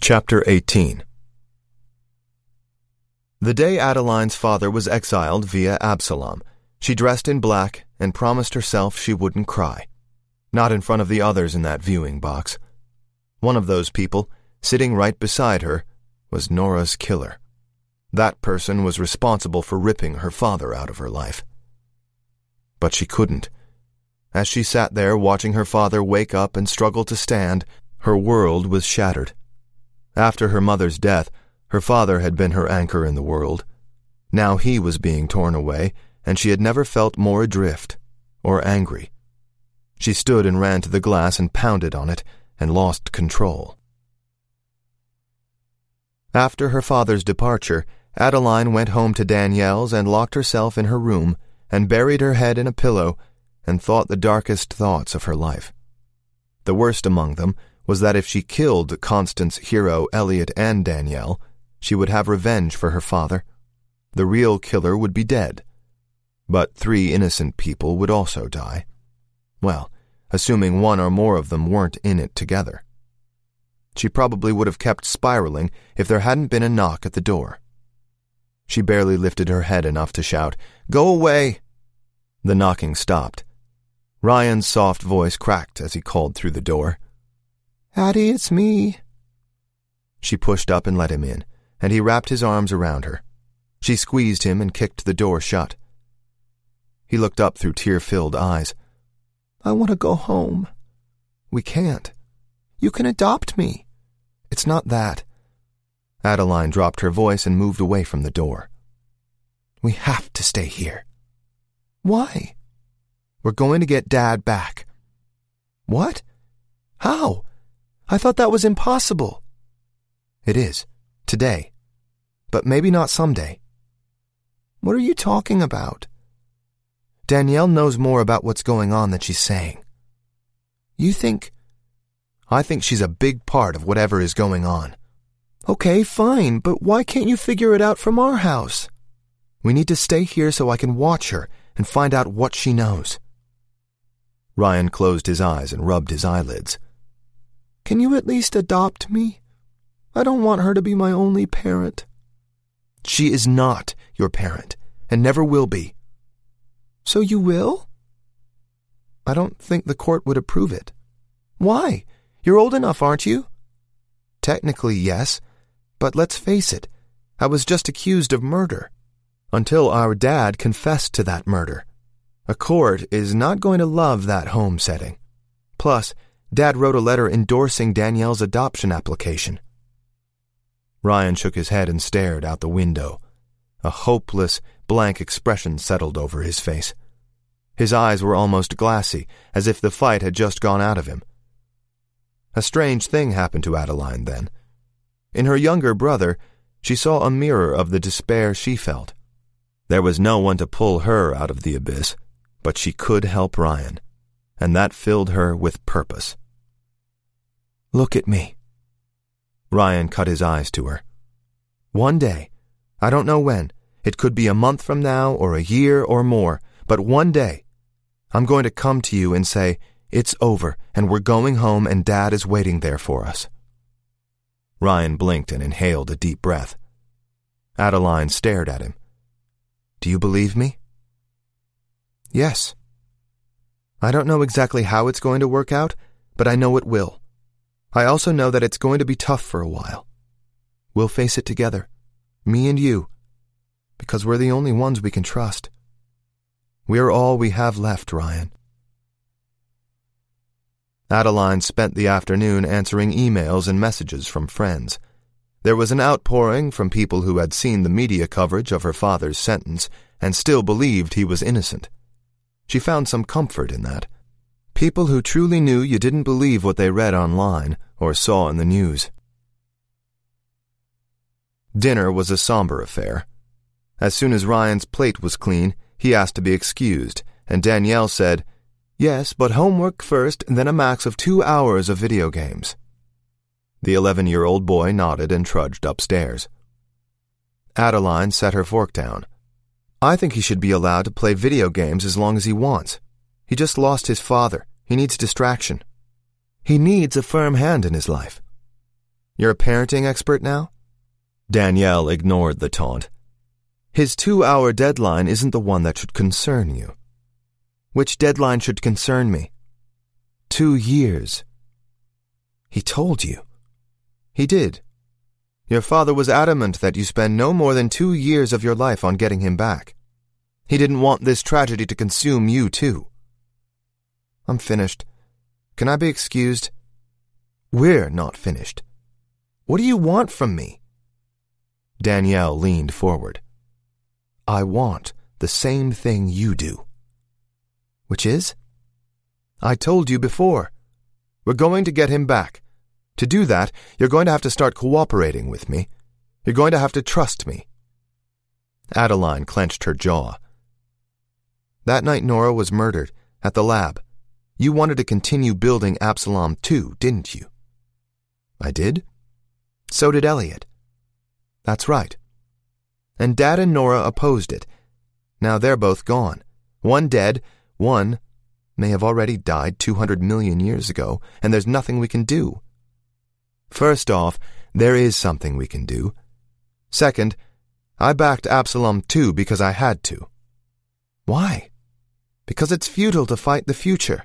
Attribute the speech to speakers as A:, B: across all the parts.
A: Chapter 18. The day Adeline's father was exiled via Absalom, she dressed in black and promised herself she wouldn't cry. Not in front of the others in that viewing box. One of those people, sitting right beside her, was Nora's killer. That person was responsible for ripping her father out of her life. But she couldn't. As she sat there watching her father wake up and struggle to stand, her world was shattered. After her mother's death, her father had been her anchor in the world. Now he was being torn away, and she had never felt more adrift or angry. She stood and ran to the glass and pounded on it and lost control. After her father's departure, Adeline went home to Danielle's and locked herself in her room and buried her head in a pillow and thought the darkest thoughts of her life. The worst among them was that if she killed Constance, Hero, Elliot, and Danielle, she would have revenge for her father. The real killer would be dead. But 3 innocent people would also die. Well, assuming one or more of them weren't in it together. She probably would have kept spiraling if there hadn't been a knock at the door. She barely lifted her head enough to shout, "Go away!" The knocking stopped. Ryan's soft voice cracked as he called through the door. "Addie, it's me." She pushed up and let him in, and he wrapped his arms around her. She squeezed him and kicked the door shut. He looked up through tear-filled eyes. "I want to go home." "We can't." "You can adopt me." "It's not that." Adeline dropped her voice and moved away from the door. "We have to stay here." "Why?" "We're going to get Dad back." "What? How? I thought that was impossible." "It is. Today. But maybe not someday." "What are you talking about?" "Danielle knows more about what's going on than she's saying." "You think—" "I think she's a big part of whatever is going on." "Okay, fine, but why can't you figure it out from our house?" "We need to stay here so I can watch her and find out what she knows." Ryan closed his eyes and rubbed his eyelids. "Can you at least adopt me? I don't want her to be my only parent." "She is not your parent, and never will be." "So you will?" "I don't think the court would approve it." "Why? You're old enough, aren't you?" "Technically, yes. But let's face it, I was just accused of murder. Until our dad confessed to that murder. A court is not going to love that home setting. Plus, Dad wrote a letter endorsing Danielle's adoption application." Ryan shook his head and stared out the window. A hopeless, blank expression settled over his face. His eyes were almost glassy, as if the fight had just gone out of him. A strange thing happened to Adeline then. In her younger brother, she saw a mirror of the despair she felt. There was no one to pull her out of the abyss, but she could help Ryan, and that filled her with purpose. "Look at me." Ryan cut his eyes to her. "One day, I don't know when, it could be a month from now or a year or more, but one day, I'm going to come to you and say, 'It's over, and we're going home and Dad is waiting there for us.'" Ryan blinked and inhaled a deep breath. Adeline stared at him. "Do you believe me?" "Yes." "I don't know exactly how it's going to work out, but I know it will. I also know that it's going to be tough for a while. We'll face it together, me and you, because we're the only ones we can trust. We're all we have left, Ryan." Adeline spent the afternoon answering emails and messages from friends. There was an outpouring from people who had seen the media coverage of her father's sentence and still believed he was innocent. She found some comfort in that. People who truly knew you didn't believe what they read online or saw in the news. Dinner was a somber affair. As soon as Ryan's plate was clean, he asked to be excused, and Danielle said, "Yes, but homework first and then a max of 2 hours of video games." The 11-year-old boy nodded and trudged upstairs. Adeline set her fork down. "I think he should be allowed to play video games as long as he wants. He just lost his father. He needs distraction. He needs a firm hand in his life." You're a parenting expert now? Danielle ignored the taunt. His 2-hour deadline isn't the one that should concern you. Which deadline should concern me? 2 years. He told you. He did. Your father was adamant that you spend no more than 2 years of your life on getting him back. He didn't want this tragedy to consume you, too. I'm finished. Can I be excused? We're not finished. What do you want from me? Danielle leaned forward. I want the same thing you do. Which is? I told you before. We're going to get him back. To do that, you're going to have to start cooperating with me. You're going to have to trust me. Adeline clenched her jaw. That night Nora was murdered, at the lab. You wanted to continue building Absalom 2, didn't you? I did. So did Elliot. That's right. And Dad and Nora opposed it. Now they're both gone. One dead, one may have already died 200 million years ago, and there's nothing we can do. First off, there is something we can do. Second, I backed Absalom 2 because I had to. Why? Because it's futile to fight the future.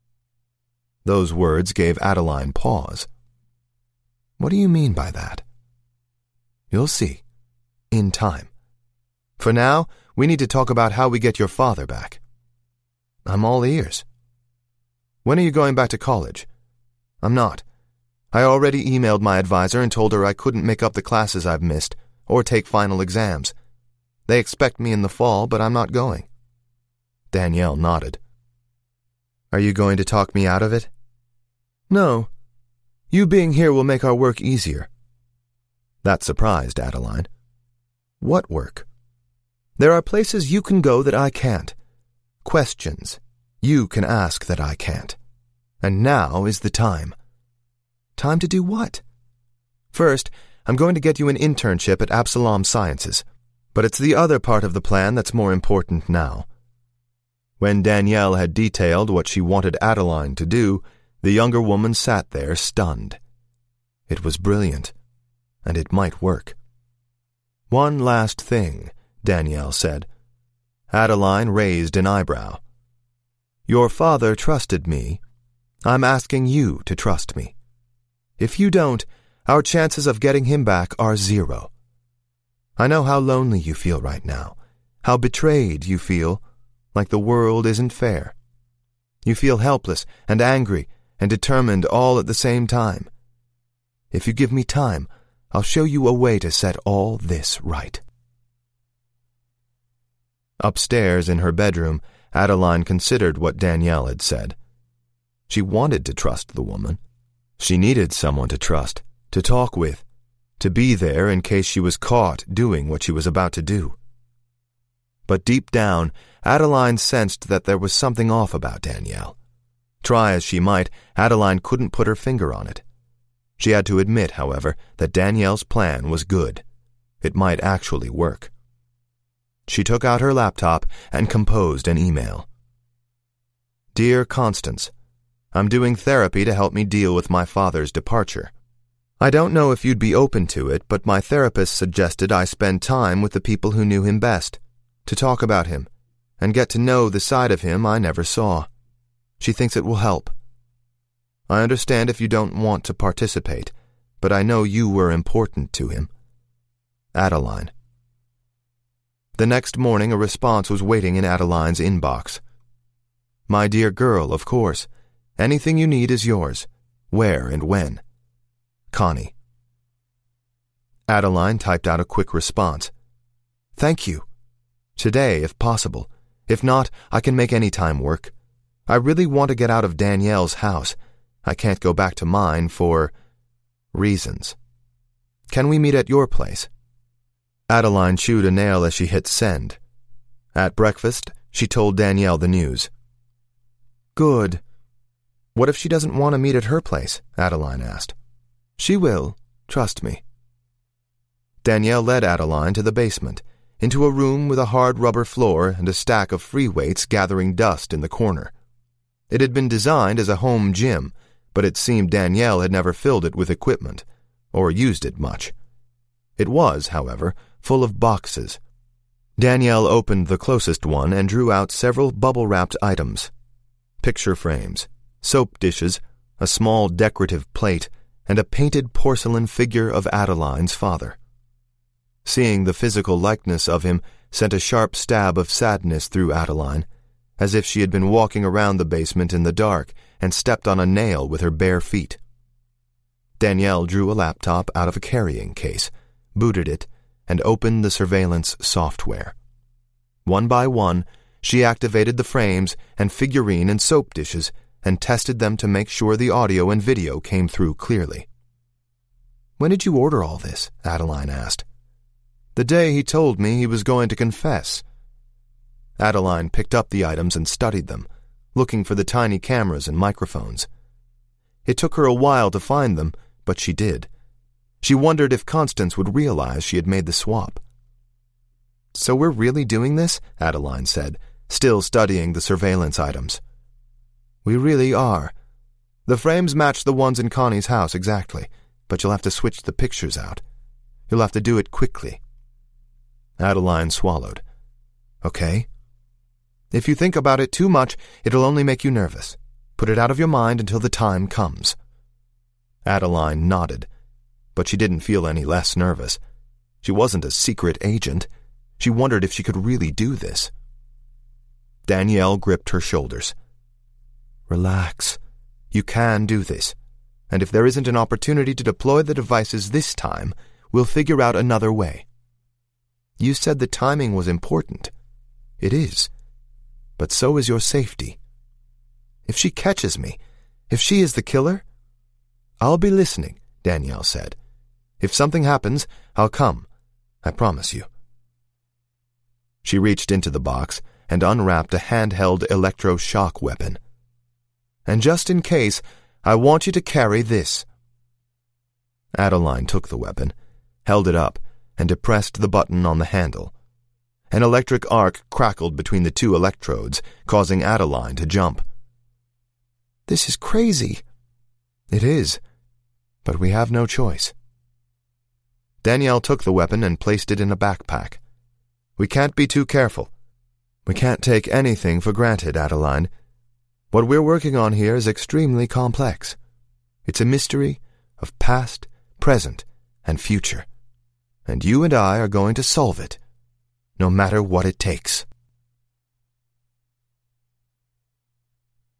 A: Those words gave Adeline pause. What do you mean by that? You'll see. In time. For now, we need to talk about how we get your father back. I'm all ears. When are you going back to college? I'm not. I already emailed my advisor and told her I couldn't make up the classes I've missed or take final exams. They expect me in the fall, but I'm not going. Danielle nodded. Are you going to talk me out of it? No. You being here will make our work easier. That surprised Adeline. What work? There are places you can go that I can't. Questions you can ask that I can't. And now is the time. Time to do what? First, I'm going to get you an internship at Absalom Sciences, but it's the other part of the plan that's more important now. When Danielle had detailed what she wanted Adeline to do, the younger woman sat there stunned. It was brilliant, and it might work. One last thing, Danielle said. Adeline raised an eyebrow. Your father trusted me. I'm asking you to trust me. If you don't, our chances of getting him back are 0. I know how lonely you feel right now, how betrayed you feel, like the world isn't fair. You feel helpless and angry and determined all at the same time. If you give me time, I'll show you a way to set all this right. Upstairs in her bedroom, Adeline considered what Danielle had said. She wanted to trust the woman. She needed someone to trust, to talk with, to be there in case she was caught doing what she was about to do. But deep down, Adeline sensed that there was something off about Danielle. Try as she might, Adeline couldn't put her finger on it. She had to admit, however, that Danielle's plan was good. It might actually work. She took out her laptop and composed an email. Dear Constance, I'm doing therapy to help me deal with my father's departure. I don't know if you'd be open to it, but my therapist suggested I spend time with the people who knew him best, to talk about him, and get to know the side of him I never saw. She thinks it will help. I understand if you don't want to participate, but I know you were important to him. Adeline. The next morning a response was waiting in Adeline's inbox. My dear girl, of course. Anything you need is yours. Where and when? Connie. Adeline typed out a quick response. Thank you. Today, if possible. If not, I can make any time work. I really want to get out of Danielle's house. I can't go back to mine for reasons. Can we meet at your place? Adeline chewed a nail as she hit send. At breakfast, she told Danielle the news. Good. What if she doesn't want to meet at her place? Adeline asked. She will, trust me. Danielle led Adeline to the basement, into a room with a hard rubber floor and a stack of free weights gathering dust in the corner. It had been designed as a home gym, but it seemed Danielle had never filled it with equipment, or used it much. It was, however, full of boxes. Danielle opened the closest one and drew out several bubble-wrapped items. Picture frames, soap dishes, a small decorative plate, and a painted porcelain figure of Adeline's father. Seeing the physical likeness of him sent a sharp stab of sadness through Adeline, as if she had been walking around the basement in the dark and stepped on a nail with her bare feet. Danielle drew a laptop out of a carrying case, booted it, and opened the surveillance software. One by one, she activated the frames and figurine and soap dishes and tested them to make sure the audio and video came through clearly. "When did you order all this?" Adeline asked. "The day he told me he was going to confess." Adeline picked up the items and studied them, looking for the tiny cameras and microphones. It took her a while to find them, but she did. She wondered if Constance would realize she had made the swap. "So we're really doing this?" Adeline said, still studying the surveillance items. "We really are. The frames match the ones in Connie's house exactly, but you'll have to switch the pictures out. You'll have to do it quickly." Adeline swallowed. "Okay. If you think about it too much, it'll only make you nervous. Put it out of your mind until the time comes." Adeline nodded, but she didn't feel any less nervous. She wasn't a secret agent. She wondered if she could really do this. Danielle gripped her shoulders. "Relax. You can do this. And if there isn't an opportunity to deploy the devices this time, we'll figure out another way. You said the timing was important. It is. But so is your safety. If she catches me, if she is the killer—" "I'll be listening," Danielle said. "If something happens, I'll come. I promise you." She reached into the box and unwrapped a handheld electroshock weapon. "And just in case, I want you to carry this." Adeline took the weapon, held it up, and depressed the button on the handle. An electric arc crackled between the two electrodes, causing Adeline to jump. "This is crazy." "It is, but we have no choice." Danielle took the weapon and placed it in a backpack. "We can't be too careful. We can't take anything for granted, Adeline. What we're working on here is extremely complex. It's a mystery of past, present, and future. And you and I are going to solve it, no matter what it takes."